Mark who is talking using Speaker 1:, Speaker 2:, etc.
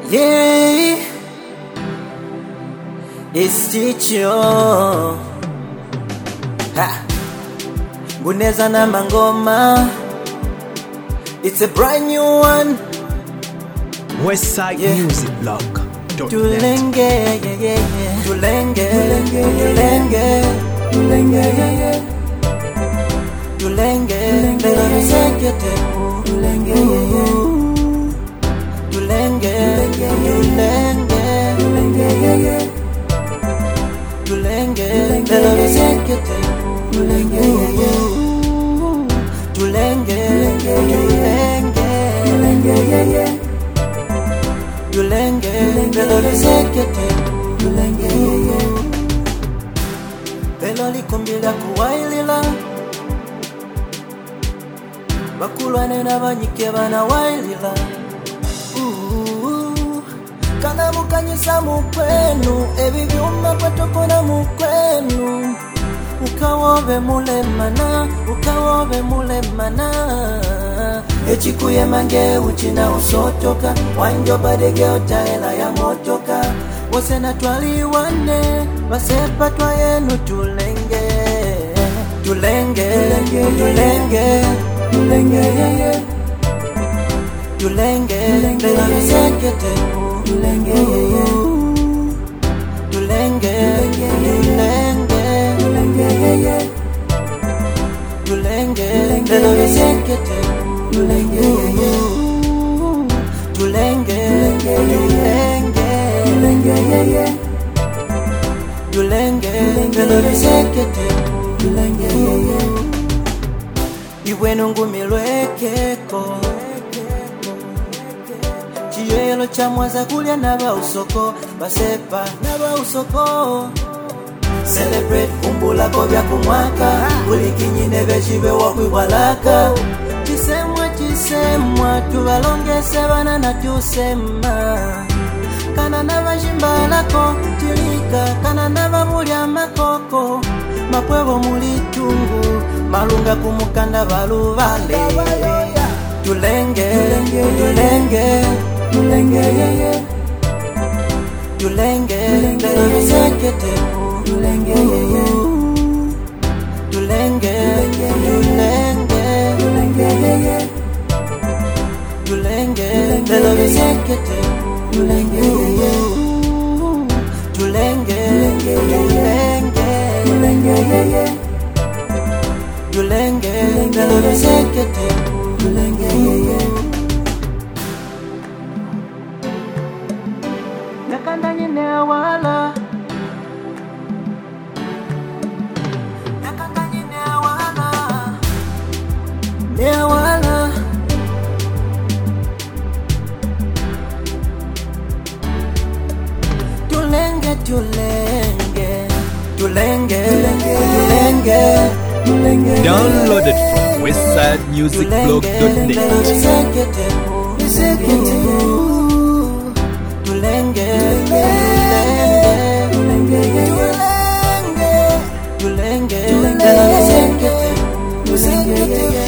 Speaker 1: Yeah, it's Chicho. Ha, Buneza na Mangoma. It's a brand new one.
Speaker 2: Westside Music Blog.
Speaker 1: Tulenge, yeah, yeah, yeah. Tulenge, tulenge, tulenge, yeah, yeah. Tulenge, tulenge, tulenge, yeah, yeah. Tulenge, tulenge, tulenge, yeah, yeah. Tulenge, tulenge, tulenge, yeah, yeah. Tulenge, tulenge, tulenge, yeah, yeah. Tulenge, tulenge, yeah, yeah. Pelo likumbila kuwailila bakulwane n'abanyike bana wailila kana mukanyisa mukwenu ebibyuma kwatokona mukwenu ukawobe mulemana echikuye mange uchina usotoka wanjo badege otaela ya motoka wose na twaliwane basepa twayenu tulenge tulenge tulenge tulenge yeah, yeah. Tulenge sekete tulenge yeah, yeah. Tulenge tulenge yeah, yeah. Tulenge sekete tulenge yeah, yeah. Tulenge yeah, yeah. Tulenge sekete tulenge yeah, yeah. Iwenu ngumilwekeko chiyelo cha mwaza kulya naba usoko basepa naba usoko celebrate kumbula ko bya kumwaka buli kinyine bejibe wakwibwalaka chisemwa tubalongese bana na tusema kana nabajimbalako tilika kana nababulya makoko makwebo mulitungu malunga kumukanda balubale tulenge tulenge yeah, yeah. Tulenge sekete tulenge yeah, yeah. Tulenge yeah, yeah. Tulenge sekete tulenge yeah, yeah. Tulenge yeah, yeah. Tulenge sekete tulenge yeah, yeah. Nakanda nyine wala nakanda nyine wala newala tulenge
Speaker 2: Downloaded from westsidemusicblog.net.
Speaker 1: Tulenge